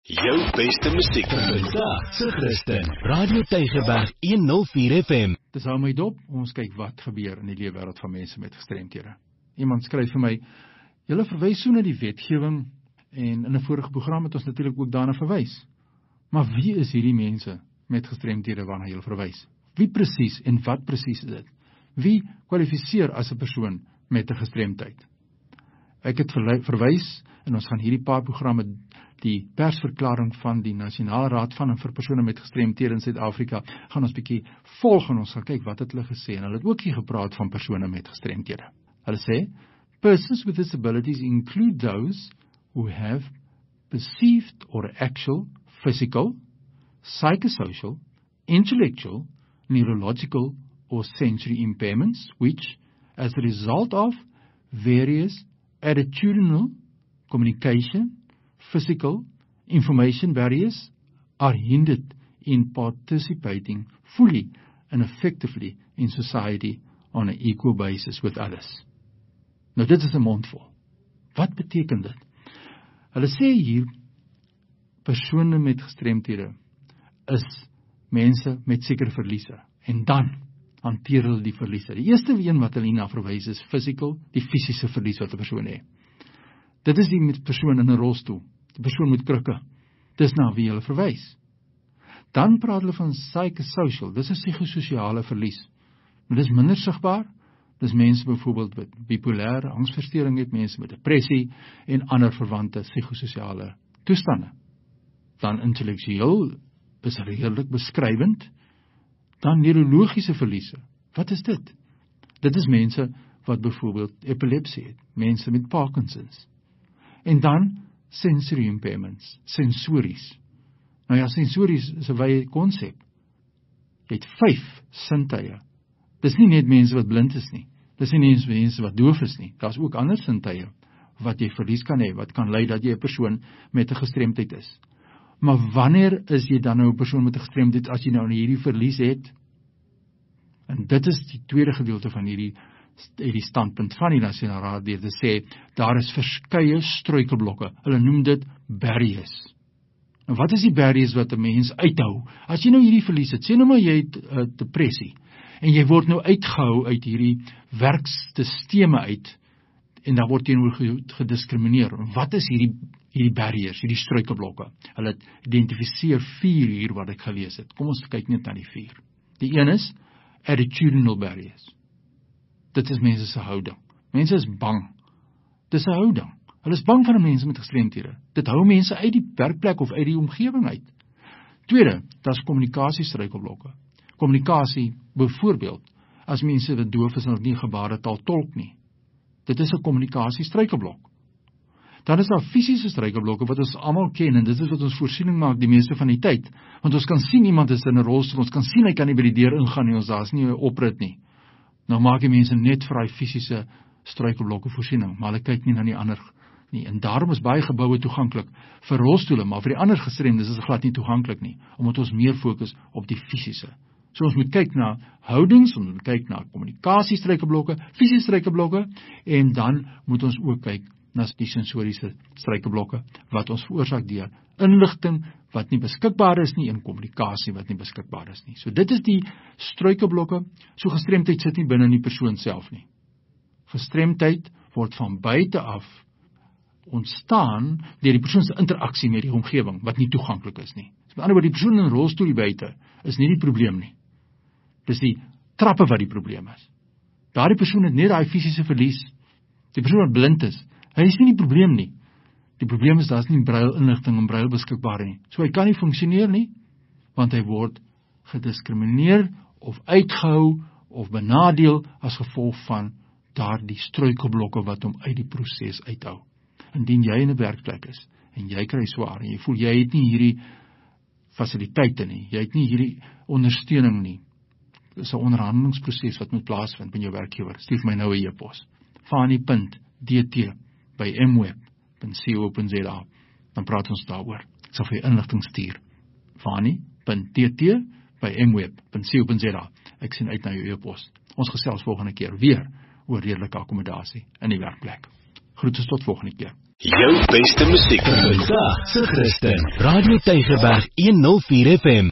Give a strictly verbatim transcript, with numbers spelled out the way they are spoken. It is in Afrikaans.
Jou beste musiek vandag se Christen, Radio Tygerberg honderd vier F M. Dis hou my dop, ons kyk wat gebeur in die lewe wêreld van mense met gestremthede. Iemand skryf vir my, julle verwys so na die wetgewing, en in 'n vorige program het ons natuurlik ook daarna verwys. Maar wie is hierdie mense met gestremthede waarna julle verwys? Wie presies en wat presies is dit? Wie kwalifiseer as 'n persoon met 'n gestremdheid? Ek het verwys, en ons gaan hierdie paar programme die persverklaring van die Nasionale Raad van en vir persone met gestremthede in Suid-Afrika, gaan ons bietjie volg en ons gaan kyk wat het hulle gesê, en hulle het ook hier gepraat van persone met gestremthede. Hulle sê, persons with disabilities include those who have perceived or actual, physical, psychosocial, intellectual, neurological or sensory impairments, which, as a result of various attitudinal, communication, physical, information barriers, are hindered in participating fully and effectively in society on an equal basis with others. Nou dit is 'n mondvol. Wat beteken dit? Hulle sê hier, persone met gestremthede is mense met sekere verliese, en dan hanteer hulle die verliese. Die eerste een wat hulle na verwys is physical, die fisiese verlies wat 'n persoon het. Dit is die met persoon in 'n rolstoel, die persoon met krikke. Dis na wie hulle verwys. Dan praat hulle van psychosocial, dis 'n psigososiale verlies. Maar dis minder sigbaar. Dis mense byvoorbeeld met bipolêre angsversteuring het, mense met depressie en ander verwante psigososiale toestande. Dan intellektueel is redelik beskrywend. Dan neurologiese verliese. Wat is dit? Dit is mense wat byvoorbeeld epilepsie het, mense met Parkinsons. En dan sensory impairments, sensories. Nou ja, sensories is 'n wye konsep. Jy het vyf sintuie. Dis nie net mense wat blind is nie. Dis nie net mense wat doof is nie. Daar's ook ander sintuie wat jy verlies kan hê, wat kan lei dat jy 'n persoon met 'n gestremdheid is. Maar wanneer is jy dan nou 'n persoon met 'n gestremdheid as jy nou hierdie verlies het? En dit is die tweede gedeelte van hierdie hierdie standpunt van die Nasionale Raad deur te sê, daar is verskeie struikelblokke. Hulle noem dit barriers. En wat is die barriers wat 'n mens uithou? As jy nou hierdie verlies het, sê nou maar jy het uh, depressie, en jy word nou uitgehou uit hierdie werkstelsels uit, en daar word teenoor gediskrimineer. Wat is hierdie hierdie barriers, hierdie struikelblokke? Hulle identifiseer vier hier wat ek gelees het. Kom ons kyk net na die vier. Die een is attitudinal barriers. Dit is mense se houding. Mense is bang. Dis 'n houding. Hulle is bang van mense met gestremthede. Dit hou mense uit die werkplek of uit die omgewing uit. Tweede, dit is kommunikasiestruikelblokke. Kommunikasie, byvoorbeeld, as mense wat doof is en nie gebaretaal tolk nie. Dit is 'n kommunikasiestruikelblok. Dan is daar fisiese struikelblokke wat ons almal ken, en dit is wat ons voorsiening maak die meeste van die tyd. Want ons kan sien iemand is in 'n rolstoel, ons kan sien hy kan nie by die deur ingaan nie, ons daar's nie 'n oprit nie. Nou maak die mense net vir daai fisiese struikelblokke voorsiening, maar hulle kyk nie na die ander nie. En daarom is baie geboue toeganklik vir rolstoele, maar vir die ander gestremdes is dit glad nie toeganklik nie, omdat ons meer fokus op die fisiese. So ons moet kyk na houdings, ons moet kyk na kommunikasiestruikelblokke, fisiese struikelblokke, en dan moet ons ook kyk na die sensoriese struikelblokke, wat ons veroorsaak deur inligting wat nie beskikbaar is nie, en kommunikasie wat nie beskikbaar is nie. So dit is die struikelblokke. So gestremdheid sit nie binne in die persoon self nie. Gestremdheid word van buite af ontstaan deur die persoon se interaksie met die omgewing, wat nie toeganklik is nie. So met ander woorde, die persoon in 'n rolstoel hier buite is nie die probleem nie. Dis die trappe wat die probleem is. Daardie persoon het net daai fisiese verlies. Die persoon wat blind is, hy is nie die probleem nie. Die probleem is, daar is nie braille inligting en braille beskikbaar nie. So hy kan nie funksioneer nie, want hy word gediskrimineer of uitgehou of benadeel as gevolg van daardie struikelblokke wat hom uit die proses uithou. Indien jy in 'n werkplek is, en jy kry swaar, en jy voel jy het nie hierdie fasiliteite nie, jy het nie hierdie ondersteuning nie, dis 'n onderhandelingsproses wat moet plaasvind met jou werkgewer. Stuur my nou 'n e-pos. Fani punt d t by m web punt co punt z a. Dan praat ons daaroor. Ek sal vir jou inligting stuur. Fani punt d t by m web punt co punt z a. Ek sien uit na jou e-pos. Ons gesels volgende keer weer oor redelike akkommodasie in die werkplek. Groete tot volgende keer. Jou beste musiek. Vandag se Christen. Radio Tygerberg honderd vier F M.